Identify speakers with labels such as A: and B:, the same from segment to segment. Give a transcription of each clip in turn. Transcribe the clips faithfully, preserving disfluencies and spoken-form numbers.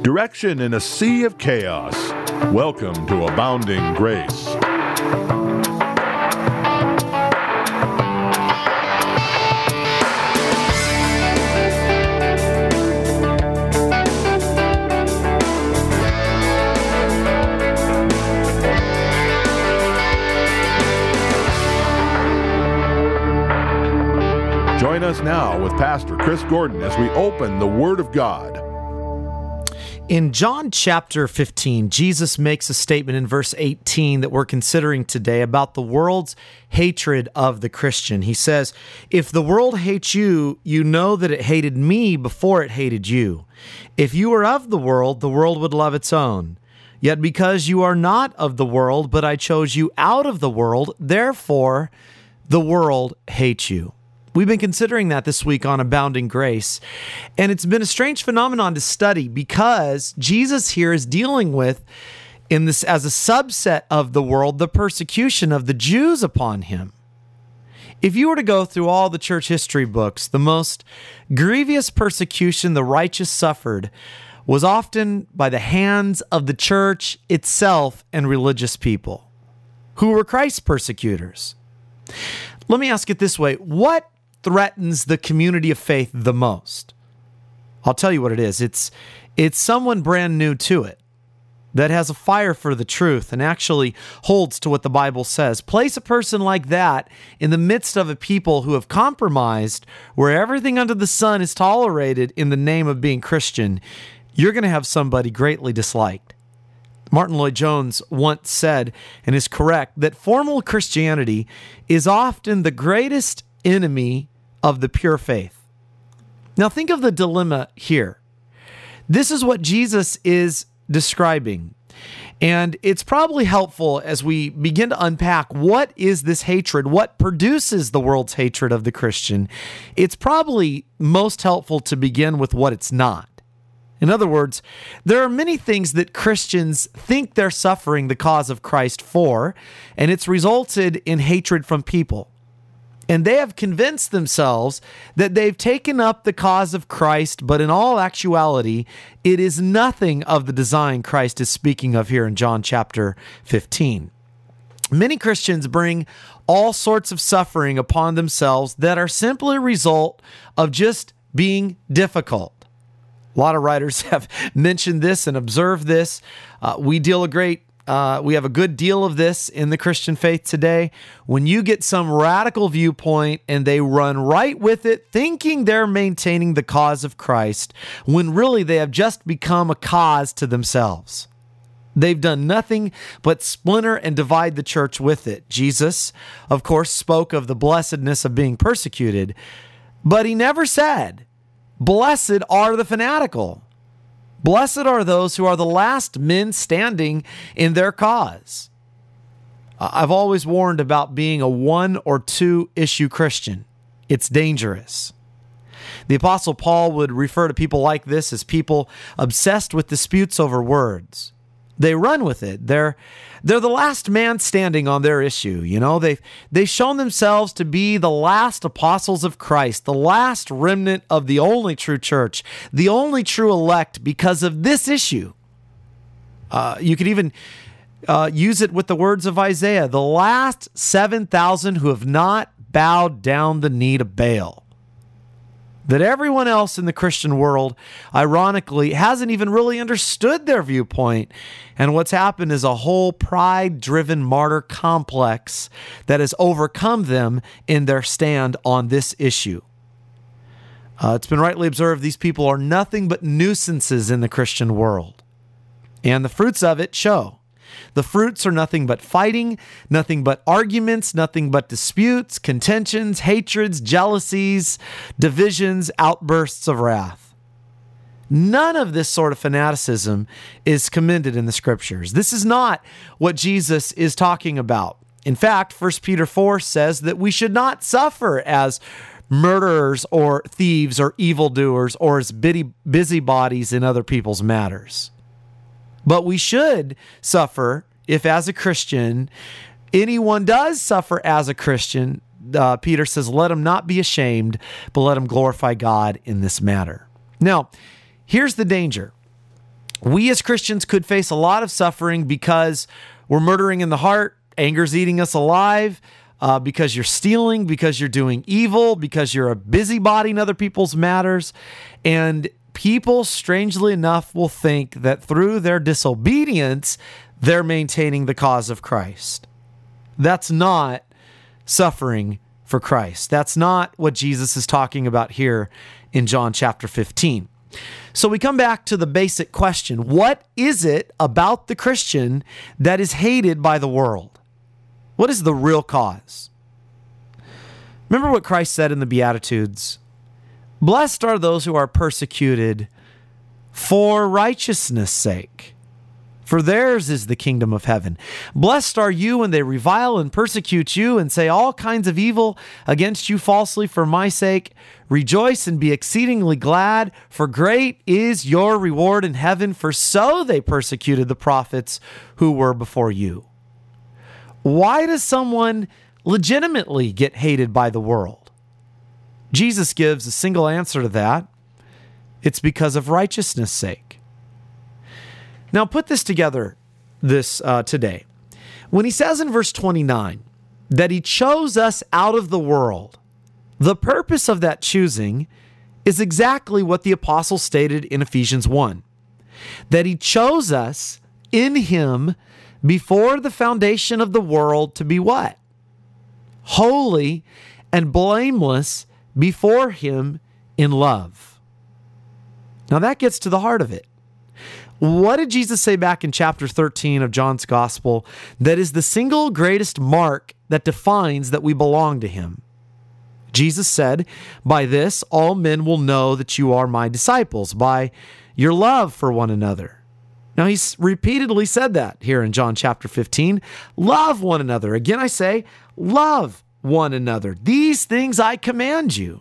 A: Direction in a sea of chaos. Welcome to Abounding Grace. Join us now with Pastor Chris Gordon as we open the Word of God.
B: In John chapter fifteen, Jesus makes a statement in verse eighteen that we're considering today about the world's hatred of the Christian. He says, "If the world hates you, you know that it hated me before it hated you. If you were of the world, the world would love its own. Yet because you are not of the world, but I chose you out of the world, therefore the world hates you." We've been considering that this week on Abounding Grace, and it's been a strange phenomenon to study because Jesus here is dealing with, in this as a subset of the world, the persecution of the Jews upon him. If you were to go through all the church history books, the most grievous persecution the righteous suffered was often by the hands of the church itself and religious people, who were Christ's persecutors. Let me ask it this way: what threatens the community of faith the most? I'll tell you what it is. It's it's someone brand new to it that has a fire for the truth and actually holds to what the Bible says. Place a person like that in the midst of a people who have compromised, where everything under the sun is tolerated in the name of being Christian. You're going to have somebody greatly disliked. Martin Lloyd-Jones once said, and is correct, that formal Christianity is often the greatest enemy of the pure faith. Now think of the dilemma here. This is what Jesus is describing. And it's probably helpful as we begin to unpack what is this hatred, what produces the world's hatred of the Christian. It's probably most helpful to begin with what it's not. In other words, there are many things that Christians think they're suffering the cause of Christ for, and it's resulted in hatred from people. And they have convinced themselves that they've taken up the cause of Christ, but in all actuality, it is nothing of the design Christ is speaking of here in John chapter fifteen. Many Christians bring all sorts of suffering upon themselves that are simply a result of just being difficult. A lot of writers have mentioned this and observed this. Uh, we deal a great Uh, we have a good deal of this in the Christian faith today. When you get some radical viewpoint and they run right with it, thinking they're maintaining the cause of Christ, when really they have just become a cause to themselves. They've done nothing but splinter and divide the church with it. Jesus, of course, spoke of the blessedness of being persecuted, but he never said, "Blessed are the fanatical. Blessed are those who are the last men standing in their cause." I've always warned about being a one or two issue Christian. It's dangerous. The Apostle Paul would refer to people like this as people obsessed with disputes over words. They run with it. They're they're the last man standing on their issue. You know, they've they've shown themselves to be the last apostles of Christ, the last remnant of the only true church, the only true elect because of this issue. Uh, you could even uh, use it with the words of Isaiah, the last seven thousand who have not bowed down the knee to Baal. That everyone else in the Christian world, ironically, hasn't even really understood their viewpoint. And what's happened is a whole pride-driven martyr complex that has overcome them in their stand on this issue. Uh, it's been rightly observed these people are nothing but nuisances in the Christian world. And the fruits of it show. The fruits are nothing but fighting, nothing but arguments, nothing but disputes, contentions, hatreds, jealousies, divisions, outbursts of wrath. None of this sort of fanaticism is commended in the Scriptures. This is not what Jesus is talking about. In fact, First Peter four says that we should not suffer as murderers or thieves or evildoers or as busybodies in other people's matters. But we should suffer if, as a Christian, anyone does suffer as a Christian, uh, Peter says, let him not be ashamed, but let him glorify God in this matter. Now, here's the danger. We as Christians could face a lot of suffering because we're murdering in the heart, anger's eating us alive, uh, because you're stealing, because you're doing evil, because you're a busybody in other people's matters. And people, strangely enough, will think that through their disobedience, they're maintaining the cause of Christ. That's not suffering for Christ. That's not what Jesus is talking about here in John chapter fifteen. So we come back to the basic question: what is it about the Christian that is hated by the world? What is the real cause? Remember what Christ said in the Beatitudes? Blessed are those who are persecuted for righteousness' sake, for theirs is the kingdom of heaven. Blessed are you when they revile and persecute you and say all kinds of evil against you falsely for my sake. Rejoice and be exceedingly glad, for great is your reward in heaven, for so they persecuted the prophets who were before you. Why does someone legitimately get hated by the world? Jesus gives a single answer to that. It's because of righteousness' sake. Now put this together this uh, today. When he says in verse twenty-nine that he chose us out of the world, the purpose of that choosing is exactly what the apostle stated in Ephesians one, that he chose us in him before the foundation of the world to be what? Holy and blameless before him in love. Now that gets to the heart of it. What did Jesus say back in chapter thirteen of John's Gospel that is the single greatest mark that defines that we belong to him? Jesus said, by this all men will know that you are my disciples, by your love for one another. Now he's repeatedly said that here in John chapter fifteen. Love one another. Again I say, love one another. These things I command you.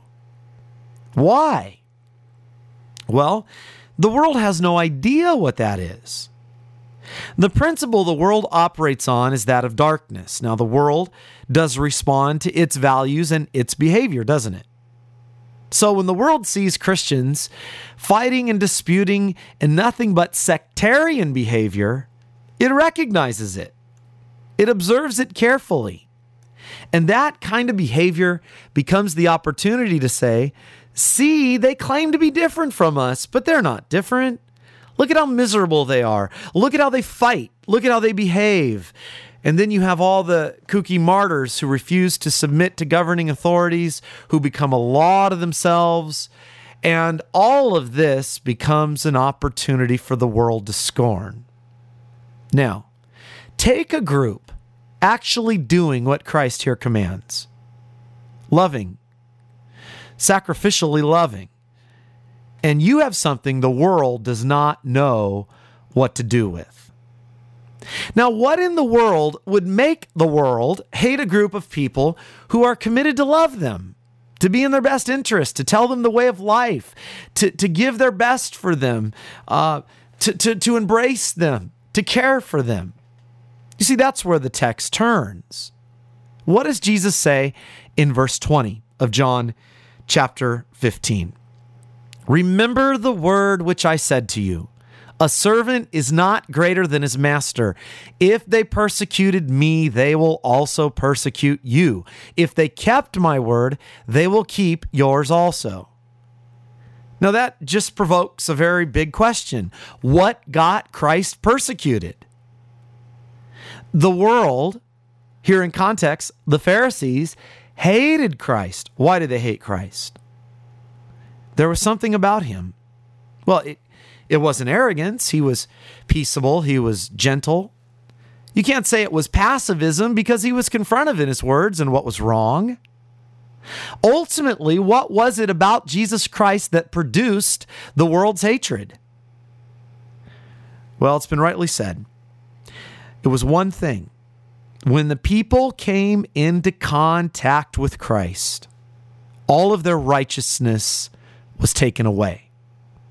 B: Why? Well, the world has no idea what that is. The principle the world operates on is that of darkness. Now, the world does respond to its values and its behavior, doesn't it? So when the world sees Christians fighting and disputing in nothing but sectarian behavior, it recognizes it. It observes it carefully. And that kind of behavior becomes the opportunity to say, see, they claim to be different from us, but they're not different. Look at how miserable they are. Look at how they fight. Look at how they behave. And then you have all the kooky martyrs who refuse to submit to governing authorities, who become a law to themselves. And all of this becomes an opportunity for the world to scorn. Now, take a group actually doing what Christ here commands. Loving. Sacrificially loving. And you have something the world does not know what to do with. Now, what in the world would make the world hate a group of people who are committed to love them, to be in their best interest, to tell them the way of life, to, to give their best for them, uh, to, to, to embrace them, to care for them? You see, that's where the text turns. What does Jesus say in verse twenty of John chapter fifteen? Remember the word which I said to you. A servant is not greater than his master. If they persecuted me, they will also persecute you. If they kept my word, they will keep yours also. Now that just provokes a very big question. What got Christ persecuted? The world, here in context, the Pharisees, hated Christ. Why did they hate Christ? There was something about him. Well, it, it wasn't arrogance. He was peaceable. He was gentle. You can't say it was passivism because he was confrontive in his words and what was wrong. Ultimately, what was it about Jesus Christ that produced the world's hatred? Well, it's been rightly said. It was one thing. When the people came into contact with Christ, all of their righteousness was taken away.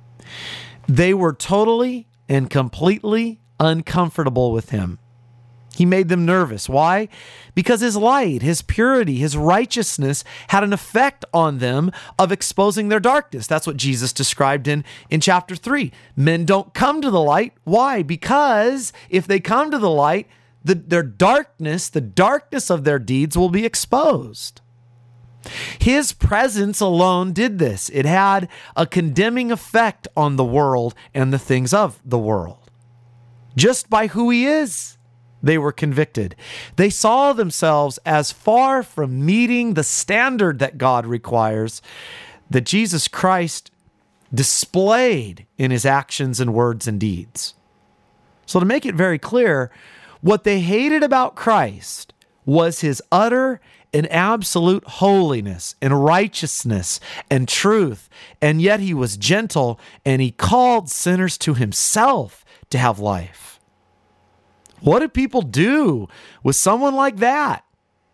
B: They were totally and completely uncomfortable with him. He made them nervous. Why? Because his light, his purity, his righteousness had an effect on them of exposing their darkness. That's what Jesus described in, in chapter three. Men don't come to the light. Why? Because if they come to the light, the, their darkness, the darkness of their deeds will be exposed. His presence alone did this. It had a condemning effect on the world and the things of the world. Just by who he is, they were convicted. They saw themselves as far from meeting the standard that God requires that Jesus Christ displayed in his actions and words and deeds. So to make it very clear, what they hated about Christ was his utter and absolute holiness and righteousness and truth. And yet he was gentle and he called sinners to himself to have life. What do people do with someone like that?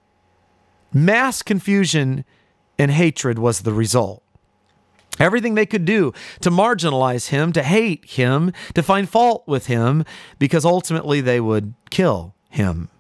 B: Mass confusion and hatred was the result. Everything they could do to marginalize him, to hate him, to find fault with him, because ultimately they would kill him.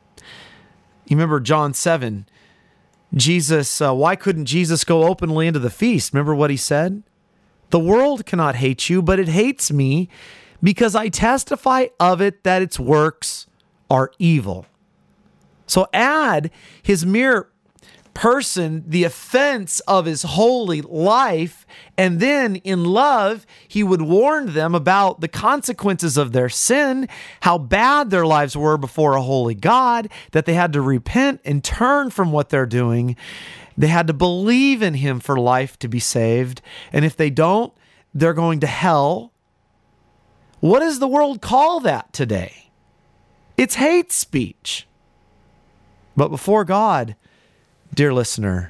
B: You remember John seven, Jesus, uh, why couldn't Jesus go openly into the feast? Remember what he said? The world cannot hate you, but it hates me because I testify of it that its works are evil. So add his mere person, the offense of his holy life, and then in love, he would warn them about the consequences of their sin, how bad their lives were before a holy God, that they had to repent and turn from what they're doing. They had to believe in him for life to be saved. And if they don't, they're going to hell. What does the world call that today? It's hate speech. But before God, dear listener,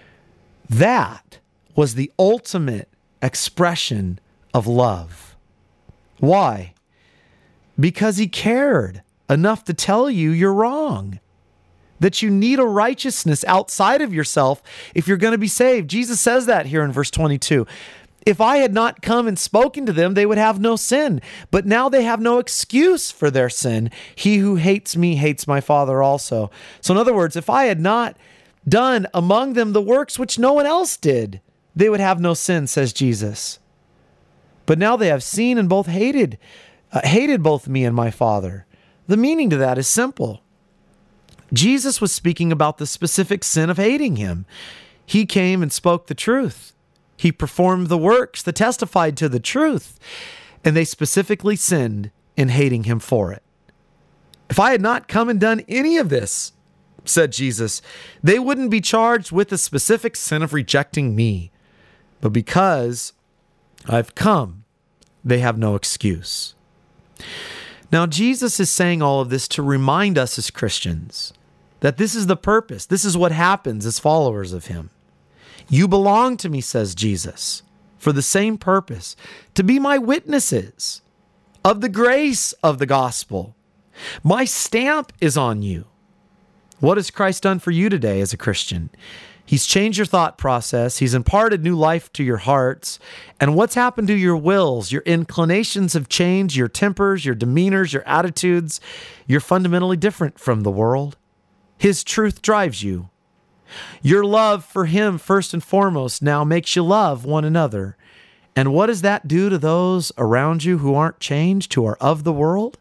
B: that was the ultimate expression of love. Why? Because he cared enough to tell you you're wrong, that you need a righteousness outside of yourself if you're going to be saved. Jesus says that here in verse twenty-two. If I had not come and spoken to them, they would have no sin. But now they have no excuse for their sin. He who hates me hates my Father also. So in other words, if I had not done among them the works which no one else did, they would have no sin, says Jesus. But now they have seen and both hated, uh, hated both me and my Father. The meaning to that is simple. Jesus was speaking about the specific sin of hating him. He came and spoke the truth. He performed the works that testified to the truth, and they specifically sinned in hating him for it. If I had not come and done any of this, said Jesus, they wouldn't be charged with the specific sin of rejecting me. But because I've come, they have no excuse. Now, Jesus is saying all of this to remind us as Christians that this is the purpose. This is what happens as followers of him. You belong to me, says Jesus, for the same purpose, to be my witnesses of the grace of the gospel. My stamp is on you. What has Christ done for you today as a Christian? He's changed your thought process. He's imparted new life to your hearts. And what's happened to your wills? Your inclinations have changed, your tempers, your demeanors, your attitudes. You're fundamentally different from the world. His truth drives you. Your love for him, first and foremost, now makes you love one another. And what does that do to those around you who aren't changed, who are of the world?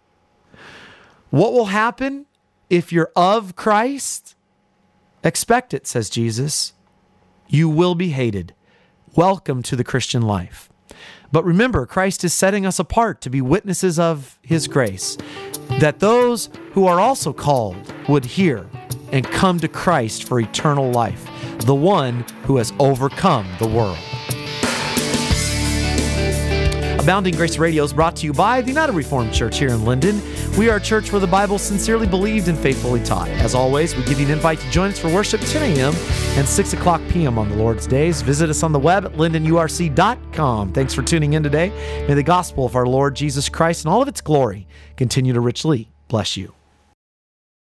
B: What will happen if you're of Christ? Expect it, says Jesus. You will be hated. Welcome to the Christian life. But remember, Christ is setting us apart to be witnesses of his grace, that those who are also called would hear and come to Christ for eternal life, the one who has overcome the world. Abounding Grace Radio is brought to you by the United Reformed Church here in Linden. We are a church where the Bible is sincerely believed and faithfully taught. As always, we give you an invite to join us for worship ten a.m. and six o'clock p.m. on the Lord's days. Visit us on the web at linden u r c dot com. Thanks for tuning in today. May the gospel of our Lord Jesus Christ and all of its glory continue to richly bless you.